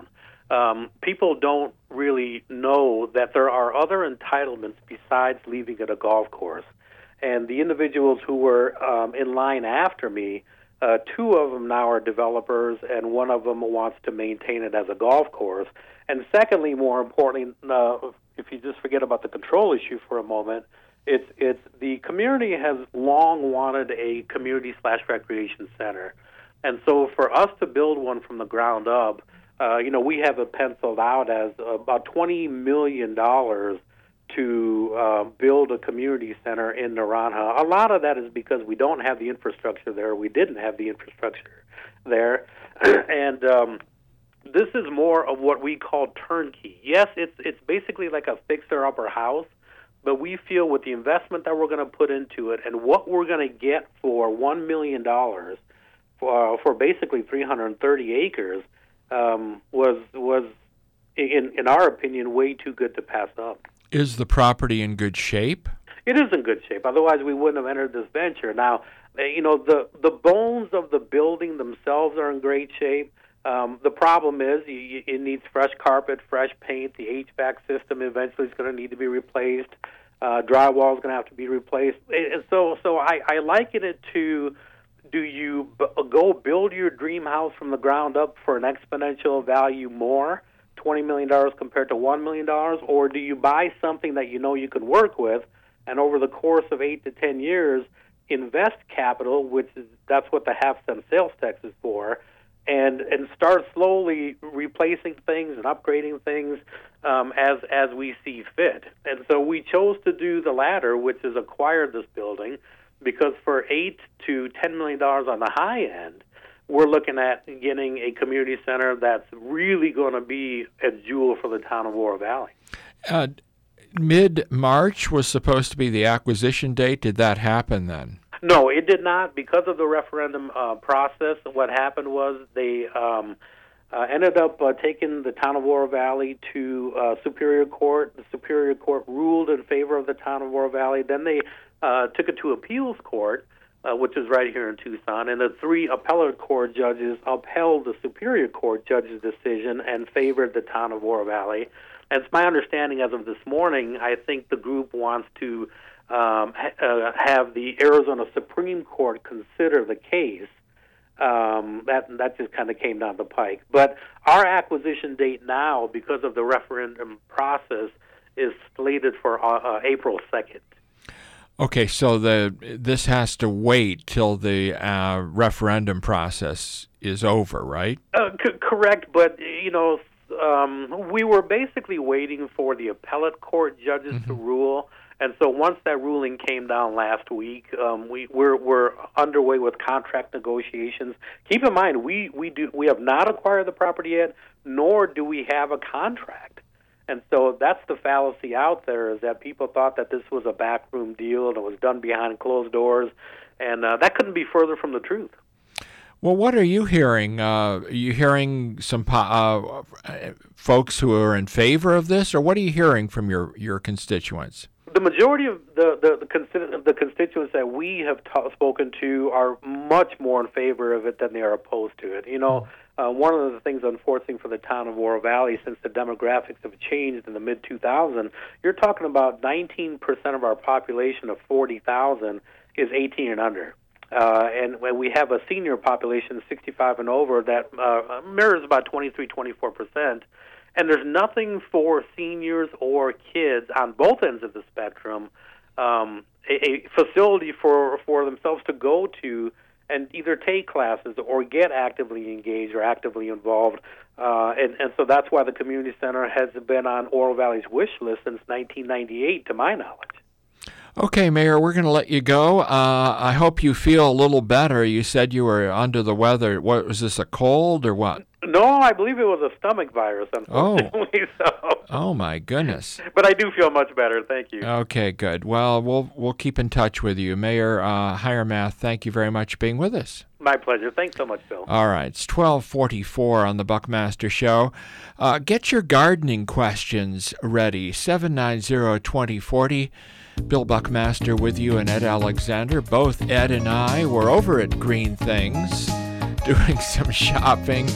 um, people don't really know that there are other entitlements besides leaving at a golf course. And the individuals who were um, in line after me, uh, two of them now are developers, and one of them wants to maintain it as a golf course. And secondly, more importantly, uh, if you just forget about the control issue for a moment, it's it's the community has long wanted a community slash recreation center. And so for us to build one from the ground up, uh, you know, we have it penciled out as about twenty million dollars to uh, build a community center in Naranja. A lot of that is because we don't have the infrastructure there. We didn't have the infrastructure there. and um, this is more of what we call turnkey. Yes, it's it's basically like a fixer-upper house, but we feel with the investment that we're going to put into it and what we're going to get for one million dollars for, for basically three hundred thirty acres um, was, was in, in our opinion, way too good to pass up. Is the property in good shape? It is in good shape. Otherwise, we wouldn't have entered this venture. Now, you know, the, the bones of the building themselves are in great shape. Um, the problem is you, it needs fresh carpet, fresh paint. The H V A C system eventually is going to need to be replaced. Uh, drywall is going to have to be replaced. And so, so I, I liken it to: do you b- go build your dream house from the ground up for an exponential value more, twenty million dollars compared to one million dollars, or do you buy something that you know you can work with, and over the course of eight to ten years, invest capital, which is that's what the half cent sales tax is for, and and start slowly replacing things and upgrading things um, as as we see fit. And so we chose to do the latter, which is acquire this building, because for eight to ten million dollars on the high end, we're looking at getting a community center that's really going to be a jewel for the town of Oro Valley. Uh, mid-March was supposed to be the acquisition date. Did that happen then? No, it did not. Because of the referendum uh, process, what happened was they um, uh, ended up uh, taking the town of Oro Valley to uh, Superior Court. The Superior Court ruled in favor of the town of Oro Valley. Then they uh, took it to Appeals Court, uh, which is right here in Tucson, and the three appellate court judges upheld the Superior Court judge's decision and favored the town of Oro Valley. And it's my understanding as of this morning, I think the group wants to um, ha- uh, have the Arizona Supreme Court consider the case. Um, that that just kind of came down the pike. But our acquisition date now, because of the referendum process, is slated for uh, uh, April second. Okay, so the this has to wait till the uh, referendum process is over, right? Uh, c- correct, but you know, um, we were basically waiting for the appellate court judges mm-hmm. to rule, and so once that ruling came down last week, um, we we're we're underway with contract negotiations. Keep in mind, we we do we have not acquired the property yet, nor do we have a contract. And so that's the fallacy out there, is that people thought that this was a backroom deal and it was done behind closed doors, and uh, that couldn't be further from the truth. Well, what are you hearing? Uh, are you hearing some po- uh, folks who are in favor of this, or what are you hearing from your, your constituents? The majority of the the, the, consti- the constituents that we have ta- spoken to are much more in favor of it than they are opposed to it. You know, uh, one of the things unfortunately for the town of Oro Valley, since the demographics have changed in the mid two thousands, you're talking about nineteen percent of our population of forty thousand is eighteen and under. Uh, and when we have a senior population, sixty-five and over, that uh, mirrors about twenty-three, twenty-four percent. And there's nothing for seniors or kids on both ends of the spectrum, um, a, a facility for, for themselves to go to and either take classes or get actively engaged or actively involved. Uh, and, and so that's why the community center has been on Oro Valley's wish list since nineteen ninety-eight, to my knowledge. Okay, Mayor, we're going to let you go. Uh, I hope you feel a little better. You said you were under the weather. What was this, a cold or what? No, I believe it was a stomach virus, unfortunately. Oh, so. oh my goodness. But I do feel much better. Thank you. Okay, good. Well, we'll we'll keep in touch with you. Mayor uh, Hiremath, thank you very much for being with us. My pleasure. Thanks so much, Bill. All right. It's twelve forty-four on the Buckmaster Show. Uh, get your gardening questions ready. seven nine zero, two zero four zero. Bill Buckmaster with you and Ed Alexander. Both Ed and I were over at Green Things doing some shopping.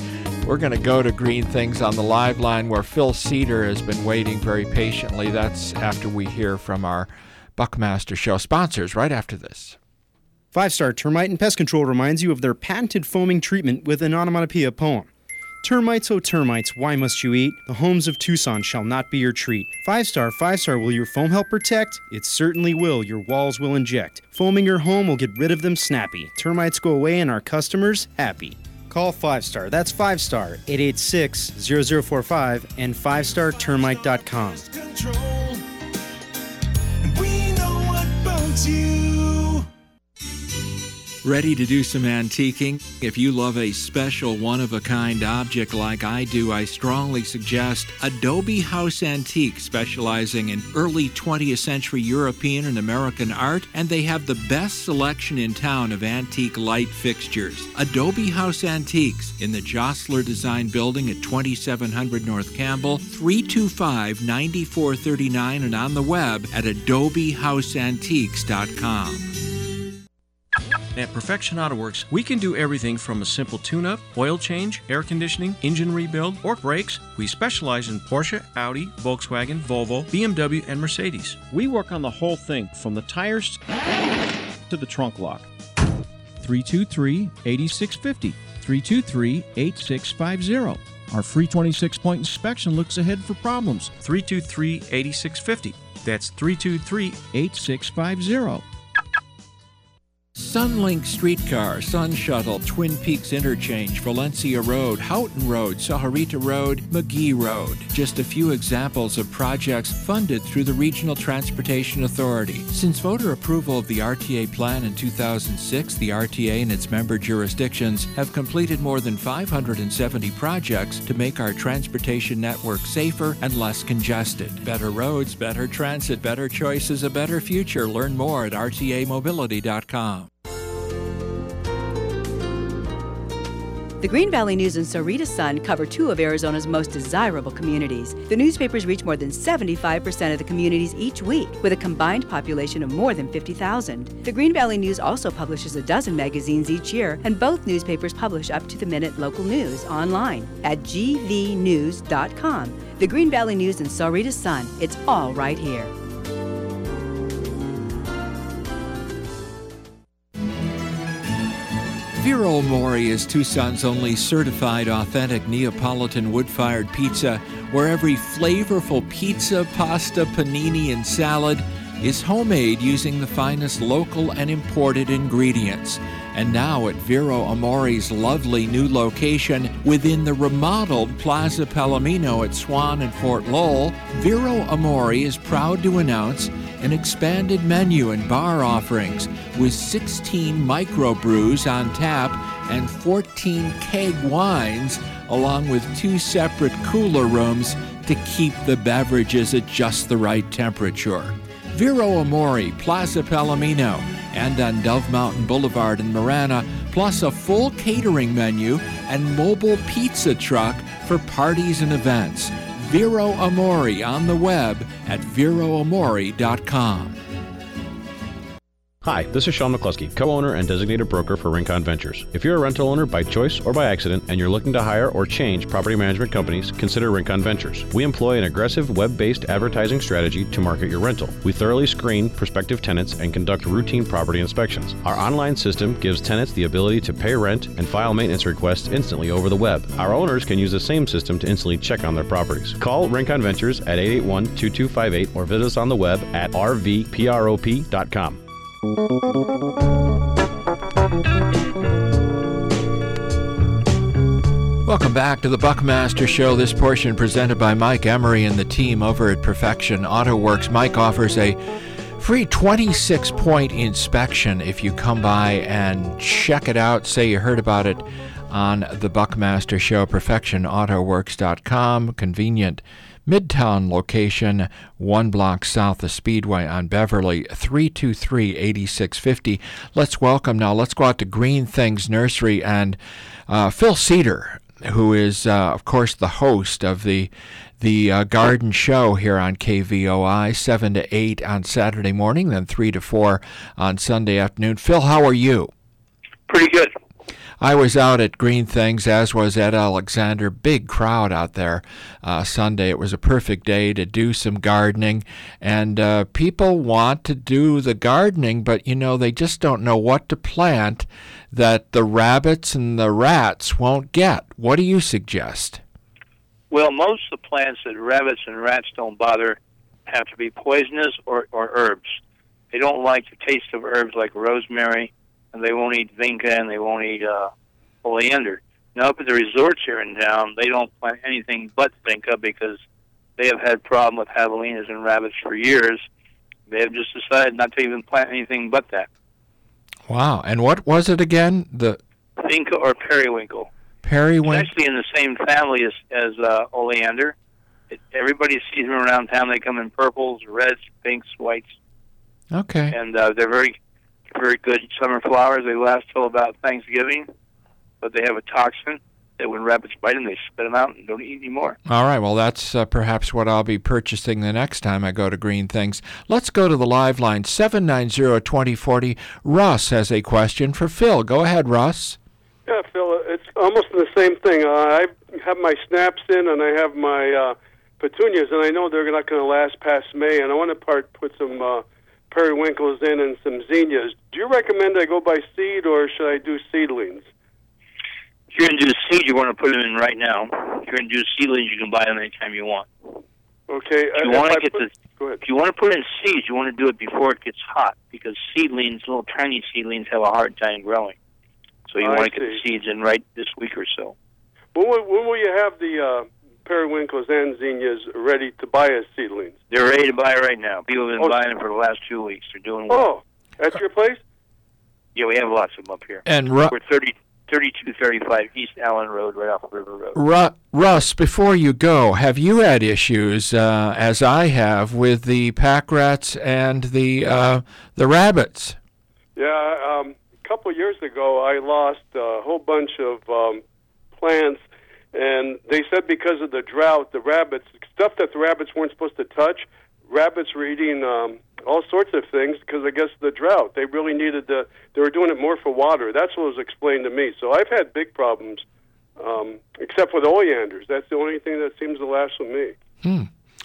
We're going to go to Green Things on the live line where Phil Cedar has been waiting very patiently. That's after we hear from our Buckmaster Show sponsors right after this. Five Star Termite and Pest Control reminds you of their patented foaming treatment with an onomatopoeia poem. Termites, oh termites, why must you eat? The homes of Tucson shall not be your treat. Five Star, Five Star, will your foam help protect? It certainly will. Your walls will inject. Foaming your home will get rid of them snappy. Termites go away and our customers happy. Call Five Star. That's Five Star, eight eight six, zero zero four five and five star termite dot com. We know what bugs you. Ready to do some antiquing? If you love a special one-of-a-kind object like I do, I strongly suggest Adobe House Antique, specializing in early twentieth century European and American art, and they have the best selection in town of antique light fixtures. Adobe House Antiques in the Jostler Design Building at twenty-seven hundred North Campbell, three two five, nine four three nine, and on the web at adobe house antiques dot com. At Perfection Auto Works, we can do everything from a simple tune-up, oil change, air conditioning, engine rebuild, or brakes. We specialize in Porsche, Audi, Volkswagen, Volvo, B M W, and Mercedes. We work on the whole thing, from the tires to the trunk lock. three two three, eight six five zero. three two three, eight six five zero. Our free twenty-six point inspection looks ahead for problems. three two three, eight six five zero. That's three two three, eight six five zero. Sunlink Streetcar, Sun Shuttle, Twin Peaks Interchange, Valencia Road, Houghton Road, Sahuarita Road, McGee Road. Just a few examples of projects funded through the Regional Transportation Authority. Since voter approval of the R T A plan in two thousand six, the R T A and its member jurisdictions have completed more than five hundred seventy projects to make our transportation network safer and less congested. Better roads, better transit, better choices, a better future. Learn more at r t a mobility dot com. The Green Valley News and Sahuarita Sun cover two of Arizona's most desirable communities. The newspapers reach more than seventy-five percent of the communities each week, with a combined population of more than fifty thousand. The Green Valley News also publishes a dozen magazines each year, and both newspapers publish up-to-the-minute local news online at g v news dot com. The Green Valley News and Sahuarita Sun, it's all right here. Vero Amore is Tucson's only certified authentic Neapolitan wood-fired pizza, where every flavorful pizza, pasta, panini, and salad is homemade using the finest local and imported ingredients. And now at Vero Amore's lovely new location within the remodeled Plaza Palomino at Swan and Fort Lowell, Vero Amore is proud to announce an expanded menu and bar offerings with sixteen microbrews on tap and fourteen keg wines, along with two separate cooler rooms to keep the beverages at just the right temperature. Vero Amore, Plaza Palomino, and on Dove Mountain Boulevard in Marana, plus a full catering menu and mobile pizza truck for parties and events. Vero Amore on the web at vero amore dot com. Hi, this is Sean McCluskey, co-owner and designated broker for Rincon Ventures. If you're a rental owner by choice or by accident and you're looking to hire or change property management companies, consider Rincon Ventures. We employ an aggressive web-based advertising strategy to market your rental. We thoroughly screen prospective tenants and conduct routine property inspections. Our online system gives tenants the ability to pay rent and file maintenance requests instantly over the web. Our owners can use the same system to instantly check on their properties. Call Rincon Ventures at eight eight one, two two five eight or visit us on the web at r v prop dot com. Welcome back to the Buckmaster Show. This portion presented by Mike Emery and the team over at Perfection Auto Works. Mike offers a free twenty-six point inspection if you come by and check it out. Say you heard about it on the Buckmaster Show. perfection auto works dot com. Convenient Midtown location, one block south of Speedway on Beverly, three two three, eight six five zero. Let's welcome now, let's go out to Green Things Nursery and uh, Phil Cedar, who is, uh, of course, the host of the the uh, garden show here on K V O I, seven to eight on Saturday morning, then three to four on Sunday afternoon. Phil, how are you? Pretty good. I was out at Green Things, as was Ed Alexander. Big crowd out there uh, Sunday. It was a perfect day to do some gardening, and uh, people want to do the gardening, but, you know, they just don't know what to plant that the rabbits and the rats won't get. What do you suggest? Well, most of the plants that rabbits and rats don't bother have to be poisonous or, or herbs. They don't like the taste of herbs like rosemary, and they won't eat vinca, and they won't eat uh, oleander. Now, up at the resorts here in town, they don't plant anything but vinca because they have had problem with javelinas and rabbits for years. They have just decided not to even plant anything but that. Wow. And what was it again? The Vinca or periwinkle. Periwinkle? It's actually in the same family as, as uh, oleander. It, everybody sees them around town. They come in purples, reds, pinks, whites. Okay. And uh, they're very, very good summer flowers. They last till about Thanksgiving, but they have a toxin that when rabbits bite them, they spit them out and don't eat anymore. All right. Well, that's uh, perhaps what I'll be purchasing the next time I go to Green Things. Let's go to the live line, seven nine zero, two zero four zero. Russ has a question for Phil. Go ahead, Russ. Yeah, Phil, it's almost the same thing. Uh, I have my snaps in, and I have my uh, petunias, and I know they're not going to last past May, and I want to part put some uh, periwinkles in and some zinnias. Do you recommend I go by seed, or should I do seedlings? If you're going to do seed, you want to put them in right now. If you're going to do seedlings, you can buy them anytime you want. Okay. If you uh, want to if get put, the, go ahead. if you want to put in seeds, you want to do it before it gets hot because seedlings, little tiny seedlings, have a hard time growing. So you I want to get see. the seeds in right this week or so. When will, when will you have the uh, periwinkles and zinnias ready to buy as seedlings? They're ready to buy right now. People have been Oh. buying them for the last two weeks. They're doing well. Oh, at your place? Yeah, we have lots of them up here. And Ru- We're thirty, thirty-two thirty-five East Allen Road, right off River Road. Ru- Russ, before you go, have you had issues, uh, as I have, with the pack rats and the uh, the rabbits? Yeah, um, a couple of years ago, I lost a whole bunch of um, plants, and they said because of the drought, the rabbits, stuff that the rabbits weren't supposed to touch, rabbits were eating um, all sorts of things because I guess the drought. They really needed the, they were doing it more for water. That's what was explained to me. So I've had big problems, um, except with oleanders. That's the only thing that seems to last with me. Hmm.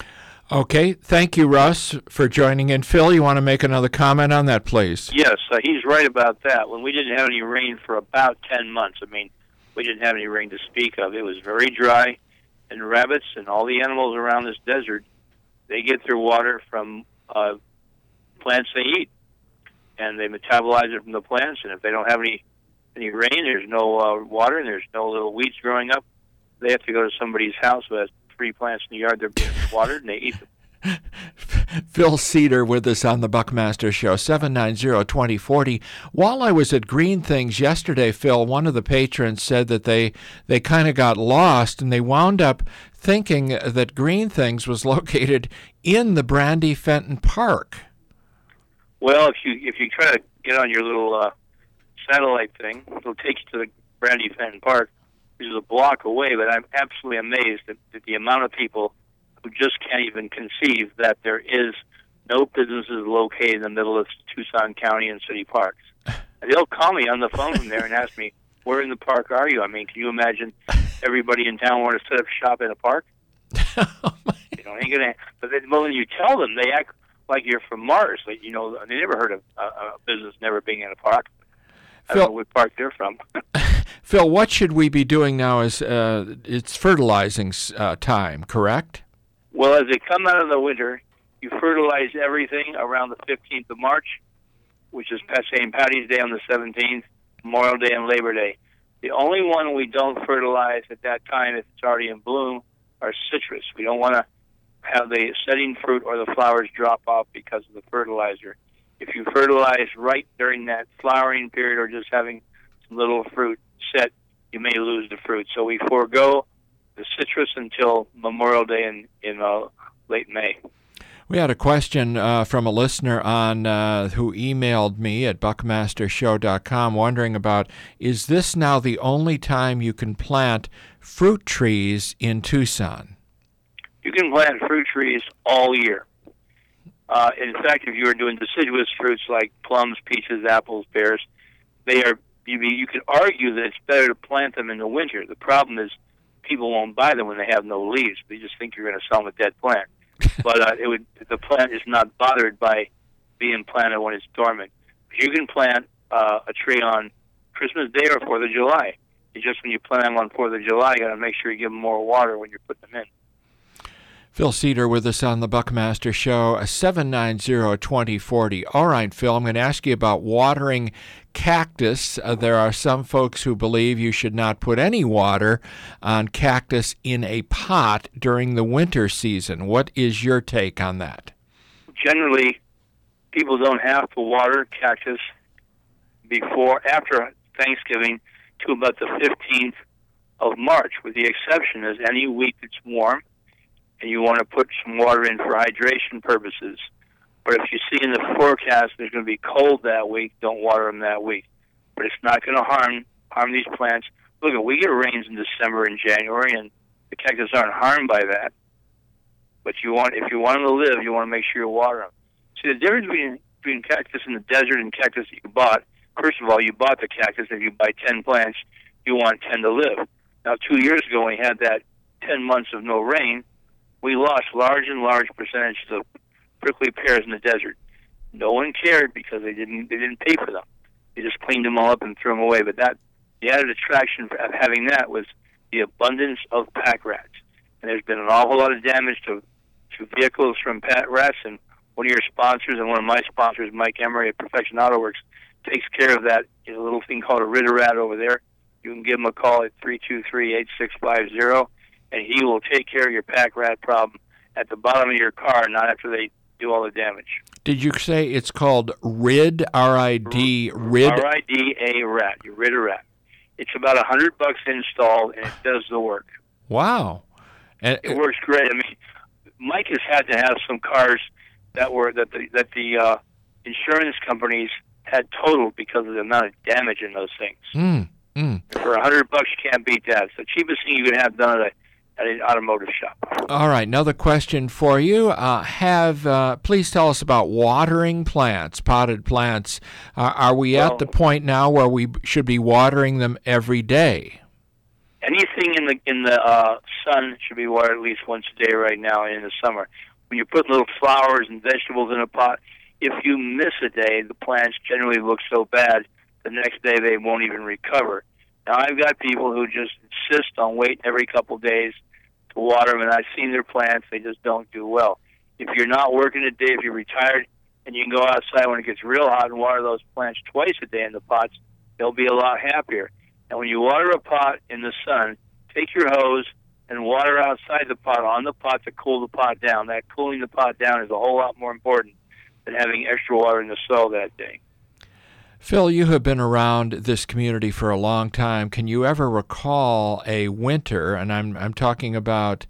Okay, thank you, Russ, for joining in. Phil, you want to make another comment on that, please? Yes, uh, he's right about that. When we didn't have any rain for about ten months, I mean, we didn't have any rain to speak of. It was very dry, and rabbits and all the animals around this desert, they get their water from uh, plants they eat, and they metabolize it from the plants, and if they don't have any any rain, there's no uh, water, and there's no little weeds growing up, they have to go to somebody's house who has three plants in the yard. They're being watered, and they eat them. Phil Cedar with us on the Buckmaster Show, seven nine zero, two zero four zero. While I was at Green Things yesterday, Phil, one of the patrons said that they, they kind of got lost, and they wound up thinking that Green Things was located in the Brandy Fenton Park. Well, if you if you try to get on your little uh, satellite thing, it'll take you to the Brandy Fenton Park, which is a block away, but I'm absolutely amazed at, at the amount of people who just can't even conceive that there is no businesses located in the middle of Tucson County and city parks. And they'll call me on the phone from there and ask me, where in the park are you? I mean, can you imagine everybody in town want to set up shop in a park? You know, ain't gonna. But then, well, when you tell them, they act like you're from Mars. Like, you know, they never heard of a, a business never being in a park. I Phil- don't know what park they're from. Phil, what should we be doing now? Is uh, it's fertilizing uh, time, correct? Well, as they come out of the winter, you fertilize everything around the fifteenth of March, which is Saint Patty's Day on the seventeenth, Memorial Day and Labor Day. The only one we don't fertilize at that time, if it's already in bloom, are citrus. We don't want to have the setting fruit or the flowers drop off because of the fertilizer. If you fertilize right during that flowering period or just having some little fruit set, you may lose the fruit. So we forego the citrus until Memorial Day in, in uh, late May. We had a question uh, from a listener on uh, who emailed me at buckmaster show dot com wondering about, is this now the only time you can plant fruit trees in Tucson? You can plant fruit trees all year. Uh, in fact, if you are doing deciduous fruits like plums, peaches, apples, pears, they are you, you could argue that it's better to plant them in the winter. The problem is people won't buy them when they have no leaves. They just think you're going to sell them a dead plant. But uh, it would the plant is not bothered by being planted when it's dormant. You can plant uh, a tree on Christmas Day or fourth of July. It's just when you plant them on fourth of July, you got to make sure you give them more water when you're putting them in. Phil Cedar with us on the Buckmaster Show, seven nine zero, two zero four zero. All right, Phil, I'm going to ask you about watering cactus. Uh, there are some folks who believe you should not put any water on cactus in a pot during the winter season. What is your take on that? Generally, people don't have to water cactus before, after Thanksgiving to about the fifteenth of March, with the exception is any week that's warm and you want to put some water in for hydration purposes. But if you see in the forecast there's going to be cold that week, don't water them that week. But it's not going to harm harm these plants. Look, we get rains in December and January, and the cactus aren't harmed by that. But you want, if you want them to live, you want to make sure you water them. See, the difference between, between cactus in the desert and cactus that you bought, first of all, you bought the cactus. If you buy ten plants, you want ten to live. Now, two years ago, when we had that ten months of no rain, we lost large and large percentages of prickly pears in the desert. No one cared because they didn't they didn't pay for them. They just cleaned them all up and threw them away. But that the added attraction of having that was the abundance of pack rats. And there's been an awful lot of damage to to vehicles from pack rats. And one of your sponsors and one of my sponsors, Mike Emery at Perfection Auto Works, takes care of that. There's a little thing called a Ritter Rat over there. You can give him a call at three two three, eight six five zero, and he will take care of your pack rat problem at the bottom of your car, not after they do all the damage. Did you say it's called R I D, R I D, R I D? R I D A rat, your Ritter Rat. It's about a hundred bucks installed, and it does the work. Wow. And it works great. I mean, Mike has had to have some cars that were that the that the uh, insurance companies had totaled because of the amount of damage in those things. Mm, mm. For a hundred bucks, you can't beat that. It's the cheapest thing you can have done at, a, at an automotive shop. All right, another question for you. Uh, have uh, please tell us about watering plants, potted plants. Uh, are we well, at the point now where we should be watering them every day? Anything in the in the uh, sun should be watered at least once a day right now in the summer. When you put little flowers and vegetables in a pot, if you miss a day, the plants generally look so bad, the next day they won't even recover. Now, I've got people who just insist on waiting every couple of days to water them, and I've seen their plants. They just don't do well. If you're not working a day, if you're retired, and you can go outside when it gets real hot and water those plants twice a day in the pots, they'll be a lot happier. And when you water a pot in the sun, take your hose and water outside the pot, on the pot, to cool the pot down. That cooling the pot down is a whole lot more important than having extra water in the soil that day. Phil, you have been around this community for a long time. Can you ever recall a winter, and I'm I'm talking about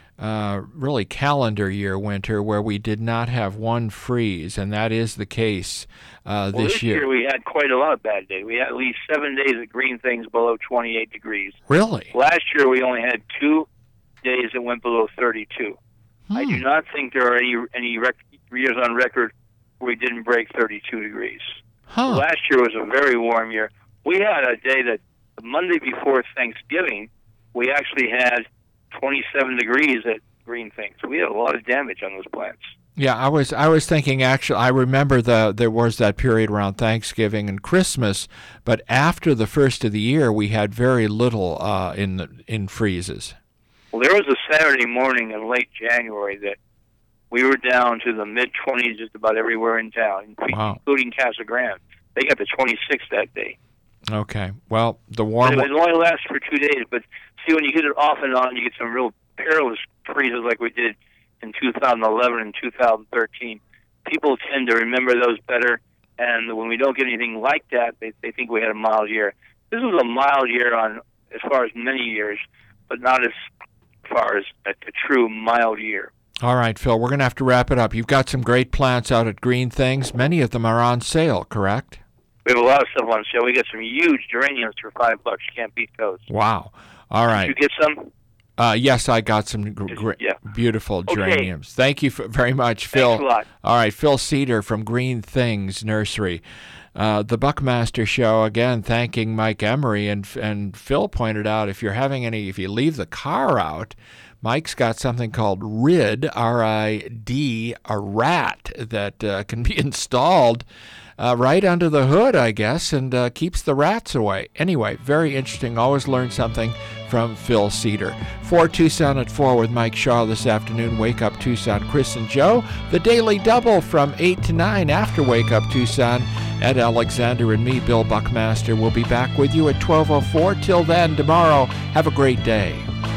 uh, really calendar year winter, where we did not have one freeze, and that is the case uh, well, this, this year? year we had quite a lot of bad days. We had at least seven days of green things below twenty-eight degrees. Really? Last year we only had two days that went below thirty-two. Hmm. I do not think there are any any rec- years on record where we didn't break thirty-two degrees. Huh. Last year was a very warm year. We had a day that the Monday before Thanksgiving, we actually had twenty-seven degrees at green things. We had a lot of damage on those plants. Yeah, I was I was thinking actually I remember the there was that period around Thanksgiving and Christmas, but after the first of the year we had very little uh, in the, in freezes. Well, there was a Saturday morning in late January that we were down to the mid twenties just about everywhere in town, wow. including Casa Grande. They got to twenty-six that day. Okay. Well, the warm... It only lasts for two days, but see, when you get it off and on, you get some real perilous freezes like we did in two thousand eleven and two thousand thirteen. People tend to remember those better, and when we don't get anything like that, they, they think we had a mild year. This was a mild year on as far as many years, but not as far as a, a true mild year. All right, Phil, we're going to have to wrap it up. You've got some great plants out at Green Things. Many of them are on sale, correct? We have a lot of stuff on sale. We got some huge geraniums for five bucks. You can't beat those. Wow. All right. Did you get some? Uh, yes, I got some gr- gr- yeah. beautiful Okay. geraniums. Thank you for, very much, Phil. Thanks a lot. All right, Phil Cedar from Green Things Nursery. Uh, the Buckmaster Show, again, thanking Mike Emery. And, and Phil pointed out, if you're having any, if you leave the car out, Mike's got something called R I D, R I D, a rat that uh, can be installed uh, right under the hood, I guess, and uh, keeps the rats away. Anyway, very interesting. Always learn something from Phil Cedar. For Tucson at four with Mike Shaw this afternoon, Wake Up Tucson, Chris and Joe. The Daily Double from eight to nine after Wake Up Tucson. Ed Alexander and me, Bill Buckmaster, will be back with you at twelve oh four. Till then, tomorrow, have a great day.